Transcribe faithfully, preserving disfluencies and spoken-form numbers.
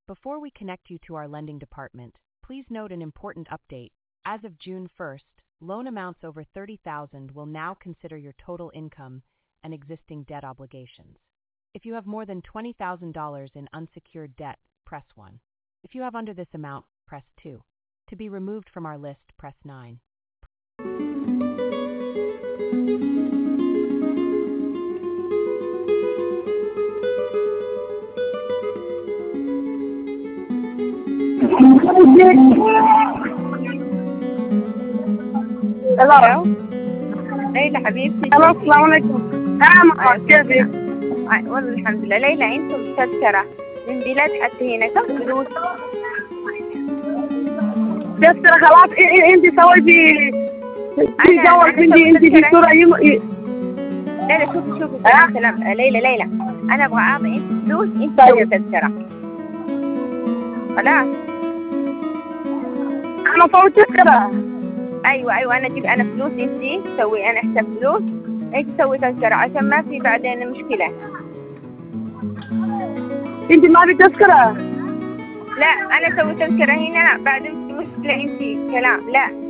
Before we connect you to our lending department, please note an important update. As of June first, loan amounts over thirty thousand dollars will now consider your total income and existing debt obligations. If you have more than twenty thousand dollars in unsecured debt, press one. If you have under this amount, press two. To be removed from our list, press nine. الو ليلى حبيبتي. الو السلام عليكم. نعم كيفك؟ والله الحمد لله. ليلى عندكم تذكرة من بلاد حتى هنا كم فلوس؟ تذكرة خلاص. انت سويتي في جوال عندي انت في صورة يم... ليلى شوفي شوفي سلام سلام. ليلى ليلى انا ابغى اعطي انت فلوس انت تسوي تذكرة. خلاص انا سويت تذكرة. ايوه ايوه انا اجيب انا فلوس انت تسوي انا حساب فلوس انت تسوي تذكرة عشان ما في بعدين مشكلة. انت ما في تذكرة؟ لا انا اسوي تذكرة هنا بعدين في مشكلة انت كلام لا